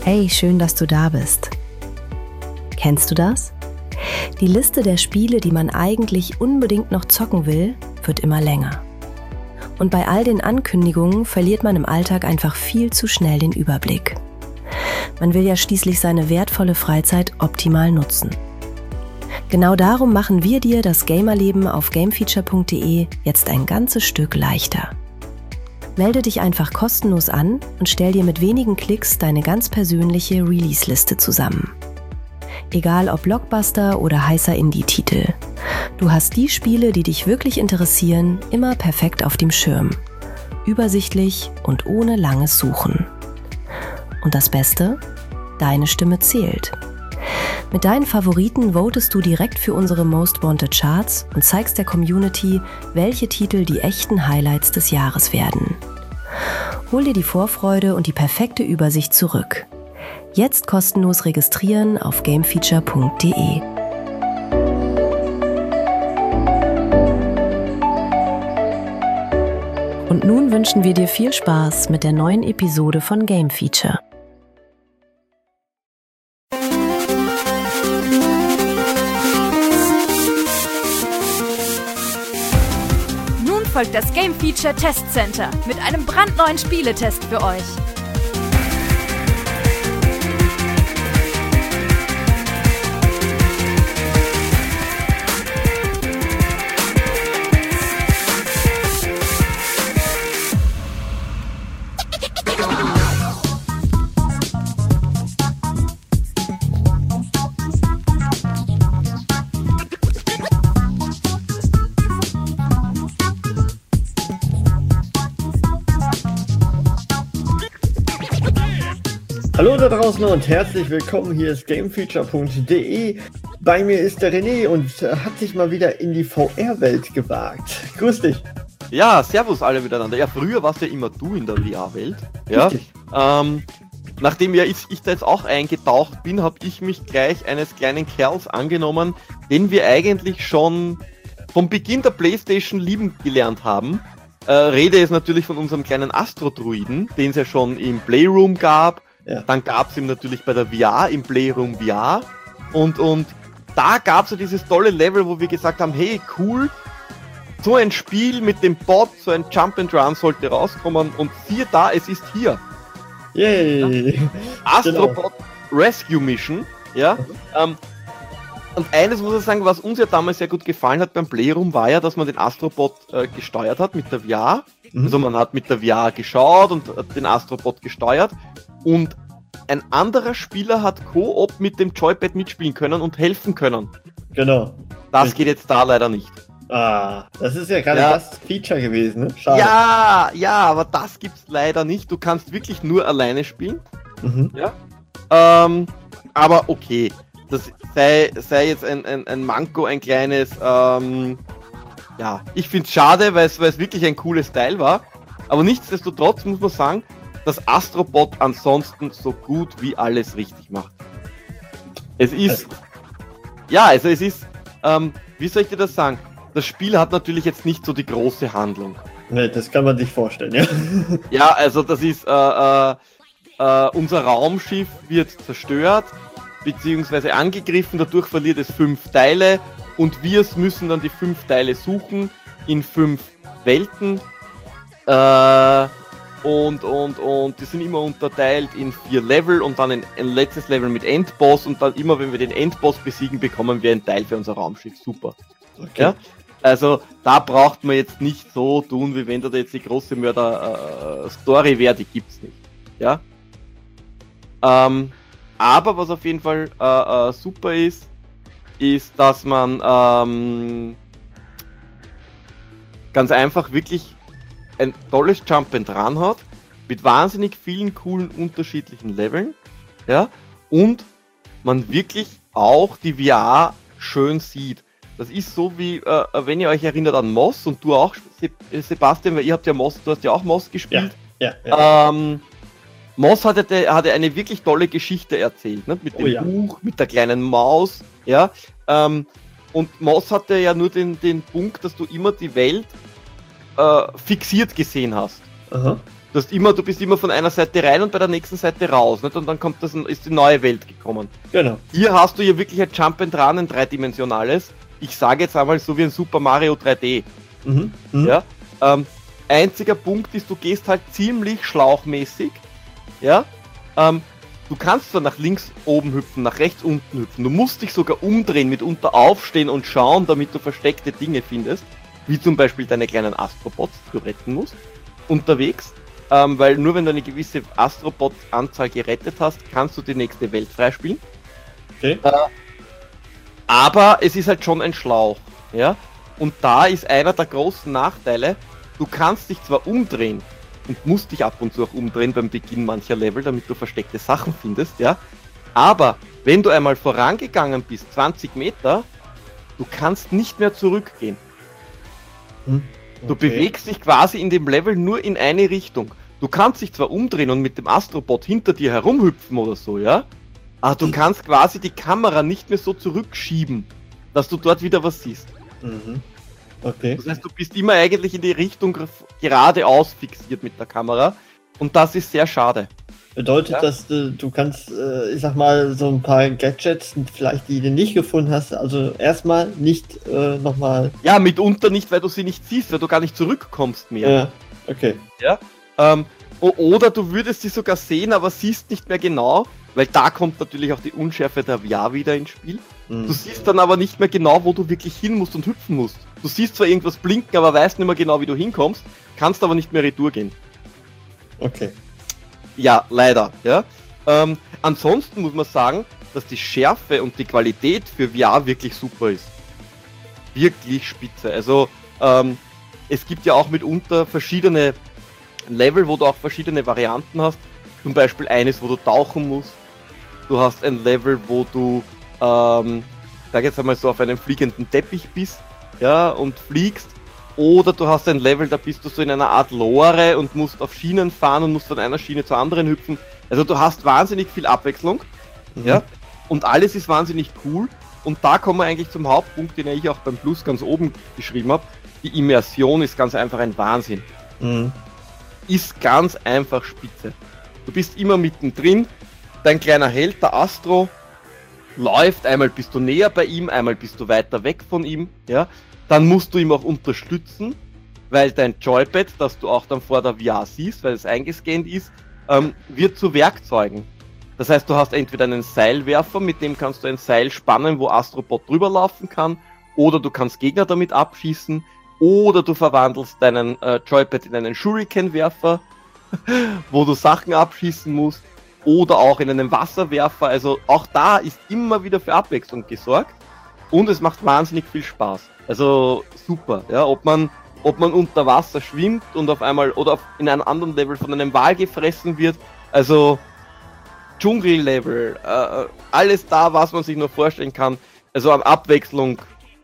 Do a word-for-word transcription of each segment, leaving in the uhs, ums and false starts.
Hey, schön, dass du da bist. Kennst du das? Die Liste der Spiele, die man eigentlich unbedingt noch zocken will, wird immer länger. Und bei all den Ankündigungen verliert man im Alltag einfach viel zu schnell den Überblick. Man will ja schließlich seine wertvolle Freizeit optimal nutzen. Genau darum machen wir dir das Gamerleben auf gamefeature punkt de jetzt ein ganzes Stück leichter. Melde dich einfach kostenlos an und stell dir mit wenigen Klicks deine ganz persönliche Release-Liste zusammen. Egal ob Blockbuster oder heißer Indie-Titel. Du hast die Spiele, die dich wirklich interessieren, immer perfekt auf dem Schirm. Übersichtlich und ohne langes Suchen. Und das Beste? Deine Stimme zählt. Mit deinen Favoriten votest du direkt für unsere Most Wanted Charts und zeigst der Community, welche Titel die echten Highlights des Jahres werden. Hol dir die Vorfreude und die perfekte Übersicht zurück. Jetzt kostenlos registrieren auf gamefeature punkt de. Und nun wünschen wir dir viel Spaß mit der neuen Episode von Game Feature. Folgt das Game Feature Test Center mit einem brandneuen Spieletest für euch. Hallo da draußen und herzlich willkommen, hier ist gamefeature punkt de. Bei mir ist der René und hat sich mal wieder in die V R-Welt gewagt. Grüß dich. Ja, servus alle miteinander. Ja, früher warst ja immer du in der V R-Welt. Ja, ähm, nachdem ja ich, ich da jetzt auch eingetaucht bin, habe ich mich gleich eines kleinen Kerls angenommen, den wir eigentlich schon vom Beginn der PlayStation lieben gelernt haben. Äh, Rede ist natürlich von unserem kleinen Astro-Druiden, den es ja schon im Playroom gab. Ja. Dann gab es ihn natürlich bei der V R, im Playroom V R. Und, und da gab es ja dieses tolle Level, wo wir gesagt haben, hey, cool, so ein Spiel mit dem Bot, so ein Jump and Run sollte rauskommen. Und siehe da, es ist hier. Yay! Ja? Astrobot genau. Rescue Mission. Ja. Mhm. Ähm, und eines muss ich sagen, was uns ja damals sehr gut gefallen hat beim Playroom, war ja, dass man den Astrobot äh, gesteuert hat mit der V R. Mhm. Also man hat mit der V R geschaut und hat den Astrobot gesteuert. Und ein anderer Spieler hat Koop mit dem Joypad mitspielen können und helfen können. Genau. Das geht jetzt da leider nicht. Ah, das ist ja gerade ja. das Feature gewesen, ne? Schade. Ja, ja, aber das gibt's leider nicht. Du kannst wirklich nur alleine spielen. Mhm. Ja. Ähm, aber okay, das sei, sei jetzt ein, ein, ein Manko, ein kleines. Ähm, ja, ich find's schade, weil es wirklich ein cooles Teil war. Aber nichtsdestotrotz muss man sagen, dass Astrobot ansonsten so gut wie alles richtig macht. Es ist, ja, also es ist, ähm, wie soll ich dir das sagen? Das Spiel hat natürlich jetzt nicht so die große Handlung. Ne, das kann man sich vorstellen, ja. Ja, also das ist, äh, äh, äh, unser Raumschiff wird zerstört, beziehungsweise angegriffen, dadurch verliert es fünf Teile und wir müssen dann die fünf Teile suchen in fünf Welten. Äh, Und, und, und die sind immer unterteilt in vier Level und dann ein, ein letztes Level mit Endboss und dann immer, wenn wir den Endboss besiegen, bekommen wir einen Teil für unser Raumschiff. Super. Okay. Ja? Also da braucht man jetzt nicht so tun, wie wenn da jetzt die große Mörder-Story äh, wäre, die gibt's nicht. Ja? Ähm, aber was auf jeden Fall äh, äh, super ist, ist, dass man ähm, ganz einfach wirklich ein tolles Jump and Run hat, mit wahnsinnig vielen coolen unterschiedlichen Leveln, ja, und man wirklich auch die V R schön sieht. Das ist so wie, äh, wenn ihr euch erinnert an Moss und du auch, Sebastian, weil ihr habt ja Moss, du hast ja auch Moss gespielt. Ja, ja, ja. Ähm, Moss hatte, hatte eine wirklich tolle Geschichte erzählt, ne? Mit dem oh, ja. Buch, mit der kleinen Maus, ja. Ähm, und Moss hatte ja nur den, den Punkt, dass du immer die Welt äh, fixiert gesehen hast. Aha. Du hast immer, du bist immer von einer Seite rein und bei der nächsten Seite raus, nicht? Und dann kommt das, ist die neue Welt gekommen. Genau. Hier hast du ja wirklich ein Jump and Run, ein dreidimensionales. Ich sage jetzt einmal so wie ein Super Mario drei D. Mhm. Mhm. Ja. Ähm, einziger Punkt ist, du gehst halt ziemlich schlauchmäßig. Ja. Ähm, du kannst zwar nach links oben hüpfen, nach rechts unten hüpfen. Du musst dich sogar umdrehen, mitunter aufstehen und schauen, damit du versteckte Dinge findest. Wie zum Beispiel deine kleinen Astrobots, die du retten musst, unterwegs. Ähm, weil nur wenn du eine gewisse Astrobot-Anzahl gerettet hast, kannst du die nächste Welt freispielen. Okay. Äh, aber es ist halt schon ein Schlauch. Ja? Und da ist einer der großen Nachteile, du kannst dich zwar umdrehen und musst dich ab und zu auch umdrehen beim Beginn mancher Level, damit du versteckte Sachen findest, ja. Aber wenn du einmal vorangegangen bist, zwanzig Meter, du kannst nicht mehr zurückgehen. Hm. Du Okay. bewegst dich quasi in dem Level nur in eine Richtung. Du kannst dich zwar umdrehen und mit dem Astrobot hinter dir herumhüpfen oder so, ja? Aber du kannst quasi die Kamera nicht mehr so zurückschieben, dass du dort wieder was siehst. Mhm. Okay. Das heißt, du bist immer eigentlich in die Richtung geradeaus fixiert mit der Kamera. Und das ist sehr schade. Bedeutet Ja. das, du, du kannst, äh, ich sag mal, so ein paar Gadgets, vielleicht die du nicht gefunden hast, also erstmal nicht äh, nochmal. Ja, mitunter nicht, weil du sie nicht siehst, weil du gar nicht zurückkommst mehr. Ja, okay. Ja? Ähm, o- oder du würdest sie sogar sehen, aber siehst nicht mehr genau, weil da kommt natürlich auch die Unschärfe der V R wieder ins Spiel. Hm. Du siehst dann aber nicht mehr genau, wo du wirklich hin musst und hüpfen musst. Du siehst zwar irgendwas blinken, aber weißt nicht mehr genau, wie du hinkommst, kannst aber nicht mehr retour gehen. Okay. Ja, leider. Ja. Ähm, ansonsten muss man sagen, dass die Schärfe und die Qualität für V R wirklich super ist. Wirklich spitze. Also ähm, es gibt ja auch mitunter verschiedene Level, wo du auch verschiedene Varianten hast. Zum Beispiel eines, wo du tauchen musst. Du hast ein Level, wo du, ähm, sag jetzt einmal so, auf einem fliegenden Teppich bist, ja, und fliegst. Oder du hast ein Level, da bist du so in einer Art Lore und musst auf Schienen fahren und musst von einer Schiene zur anderen hüpfen. Also du hast wahnsinnig viel Abwechslung, Mhm. ja, und alles ist wahnsinnig cool. Und da kommen wir eigentlich zum Hauptpunkt, den ich auch beim Plus ganz oben geschrieben habe. Die Immersion ist ganz einfach ein Wahnsinn. Mhm. Ist ganz einfach spitze. Du bist immer mittendrin, dein kleiner Held, der Astro, läuft, einmal bist du näher bei ihm, einmal bist du weiter weg von ihm, ja. Dann musst du ihm auch unterstützen, weil dein Joypad, das du auch dann vor der V R siehst, weil es eingescannt ist, ähm, wird zu Werkzeugen. Das heißt, du hast entweder einen Seilwerfer, mit dem kannst du ein Seil spannen, wo Astrobot drüber laufen kann, oder du kannst Gegner damit abschießen, oder du verwandelst deinen äh, Joypad in einen Shuriken-Werfer, wo du Sachen abschießen musst, oder auch in einen Wasserwerfer. Also auch da ist immer wieder für Abwechslung gesorgt und es macht wahnsinnig viel Spaß. Also super, ja, ob man ob man unter Wasser schwimmt und auf einmal oder auf, in einem anderen Level von einem Wal gefressen wird. Also Dschungellevel, äh, alles da, was man sich nur vorstellen kann. Also an Abwechslung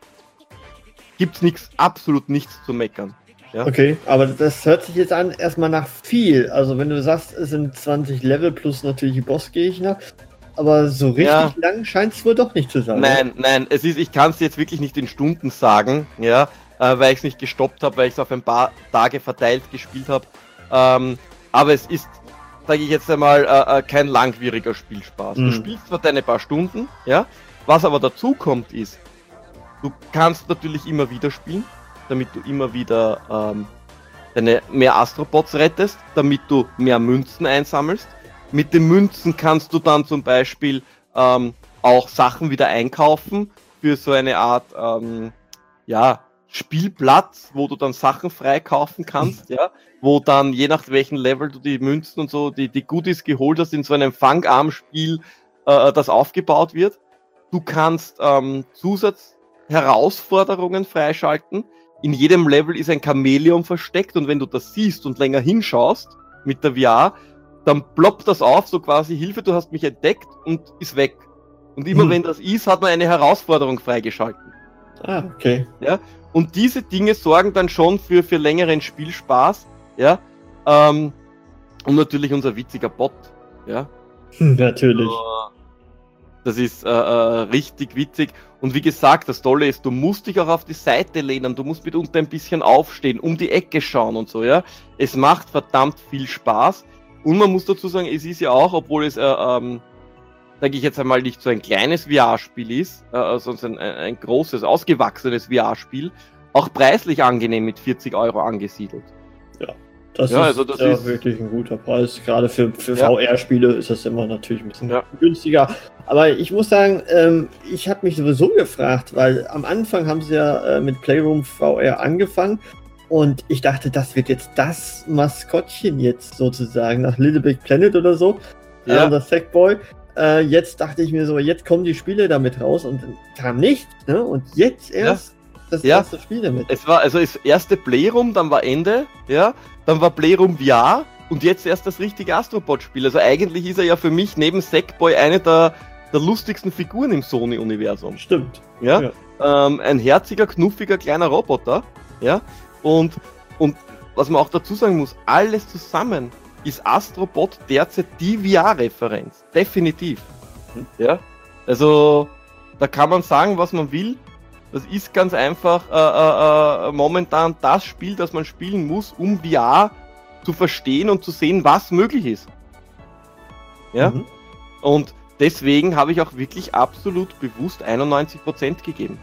gibt's nichts, absolut nichts zu meckern. Ja? Okay, aber das hört sich jetzt an erstmal nach viel. Also wenn du sagst, es sind zwanzig Level plus natürlich die Bossgegner, aber so richtig Ja. lang scheint es wohl doch nicht zu sein. Nein, nein, es ist, ich kann es jetzt wirklich nicht in Stunden sagen, ja, äh, weil ich es nicht gestoppt habe, weil ich es auf ein paar Tage verteilt gespielt habe. Ähm, aber es ist, sage ich jetzt einmal, äh, äh, kein langwieriger Spielspaß. Mhm. Du spielst zwar deine paar Stunden, ja, was aber dazu kommt ist, du kannst natürlich immer wieder spielen, damit du immer wieder ähm, deine mehr Astrobots rettest, damit du mehr Münzen einsammelst. Mit den Münzen kannst du dann zum Beispiel ähm, auch Sachen wieder einkaufen für so eine Art ähm, ja, Spielplatz, wo du dann Sachen freikaufen kannst, ja, wo dann je nach welchem Level du die Münzen und so, die, die Goodies geholt hast, in so einem Fangarm-Spiel, äh, das aufgebaut wird. Du kannst ähm, Zusatzherausforderungen freischalten. In jedem Level ist ein Chamäleon versteckt und wenn du das siehst und länger hinschaust mit der V R, dann ploppt das auf, so quasi Hilfe, du hast mich entdeckt und ist weg. Und immer Hm. wenn das ist, hat man eine Herausforderung freigeschalten. Ah, okay. Ja? Und diese Dinge sorgen dann schon für, für längeren Spielspaß. Ja? Ähm, und natürlich unser witziger Bot. Ja? Hm, natürlich. Das ist äh, äh, richtig witzig. Und wie gesagt, das Tolle ist, du musst dich auch auf die Seite lehnen, du musst mitunter ein bisschen aufstehen, um die Ecke schauen und so, ja. Es macht verdammt viel Spaß. Und man muss dazu sagen, es ist ja auch, obwohl es, äh, ähm, sage ich jetzt einmal, nicht so ein kleines V R-Spiel ist, äh, sondern ein, ein großes, ausgewachsenes V R-Spiel, auch preislich angenehm mit vierzig Euro angesiedelt. Ja. Das ja, ist also das ja ist wirklich ein guter Preis. Gerade für, für ja. V R-Spiele ist das immer natürlich ein bisschen ja. günstiger. Aber ich muss sagen, ähm, ich habe mich sowieso gefragt, weil am Anfang haben sie ja äh, mit Playroom V R angefangen und ich dachte, das wird jetzt das Maskottchen jetzt sozusagen nach Little Big Planet oder so, ja. äh, das Sackboy. Äh, jetzt dachte ich mir so, jetzt kommen die Spiele damit raus und dann kam nicht. Ne? Und jetzt erst ja. das ja. erste Spiel damit. Es war also das erste Playroom, dann war Ende, ja. Dann war Playroom V R und jetzt erst das richtige Astrobot-Spiel. Also eigentlich ist er ja für mich neben Sackboy eine der, der lustigsten Figuren im Sony-Universum. Stimmt. Ja. ja. Ähm, ein herziger, knuffiger, kleiner Roboter. Ja. Und, und was man auch dazu sagen muss, alles zusammen ist Astrobot derzeit die V R-Referenz. Definitiv. Mhm. Ja. Also da kann man sagen, was man will. Das ist ganz einfach äh, äh, momentan das Spiel, das man spielen muss, um V R zu verstehen und zu sehen, was möglich ist. Ja? Mhm. Und deswegen habe ich auch wirklich absolut bewusst einundneunzig Prozent gegeben.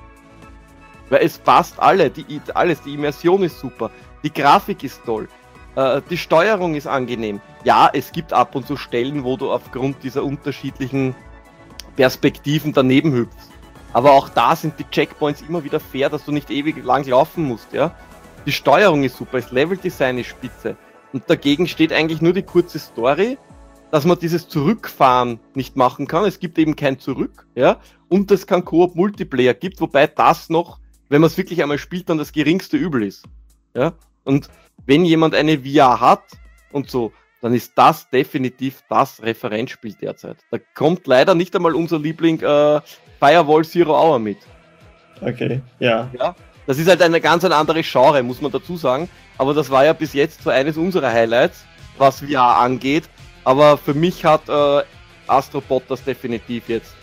Weil es passt alle, die, alles, die Immersion ist super, die Grafik ist toll, äh, die Steuerung ist angenehm. Ja, es gibt ab und zu Stellen, wo du aufgrund dieser unterschiedlichen Perspektiven daneben hüpfst. Aber auch da sind die Checkpoints immer wieder fair, dass du nicht ewig lang laufen musst, ja. Die Steuerung ist super, das Leveldesign ist spitze. Und dagegen steht eigentlich nur die kurze Story, dass man dieses Zurückfahren nicht machen kann. Es gibt eben kein Zurück, ja. Und es kein Koop Multiplayer gibt, wobei das noch, wenn man es wirklich einmal spielt, dann das geringste Übel ist, ja. Und wenn jemand eine V R hat und so, dann ist das definitiv das Referenzspiel derzeit. Da kommt leider nicht einmal unser Liebling äh, Firewall Zero Hour mit. Okay, ja. ja. Das ist halt eine ganz eine andere Genre, muss man dazu sagen. Aber das war ja bis jetzt so eines unserer Highlights, was V R angeht. Aber für mich hat äh, Astrobot das definitiv jetzt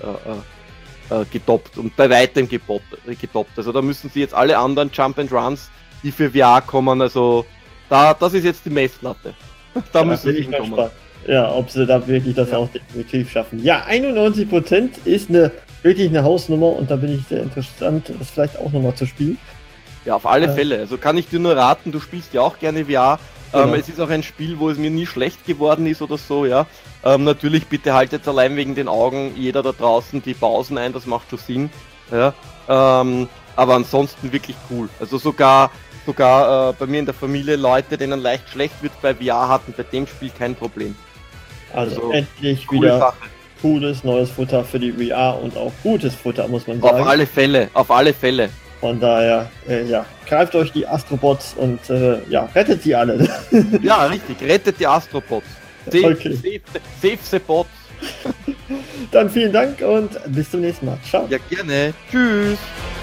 äh, äh, getoppt und bei weitem getoppt, getoppt. Also da müssen sie jetzt alle anderen Jump and Runs, die für V R kommen, also da, das ist jetzt die Messlatte. Da ja, müssen sie ich hinkommen. gespannt. Ja, ob sie da wirklich das ja. auch definitiv schaffen. Ja, einundneunzig Prozent ist eine wirklich eine Hausnummer und da bin ich sehr interessant, das vielleicht auch nochmal zu spielen. Ja, auf alle äh, Fälle. Also kann ich dir nur raten, du spielst ja auch gerne V R. Genau. Ähm, es ist auch ein Spiel, wo es mir nie schlecht geworden ist oder so, ja. Ähm, natürlich, bitte haltet allein wegen den Augen jeder da draußen die Pausen ein, das macht schon Sinn. Ja. Ähm, aber ansonsten wirklich cool. Also sogar sogar äh, bei mir in der Familie Leute, denen leicht schlecht wird bei V R, hatten bei dem Spiel kein Problem. Also, also endlich wieder Sache. Cooles neues Futter für die V R und auch gutes Futter, muss man sagen. Auf alle Fälle, auf alle Fälle. Von daher, äh, ja, greift euch die Astrobots und äh, ja, rettet sie alle. Ja, richtig, rettet die Astrobots. Save, okay. save, save the bots. Dann vielen Dank und bis zum nächsten Mal. Ciao. Ja, gerne. Tschüss.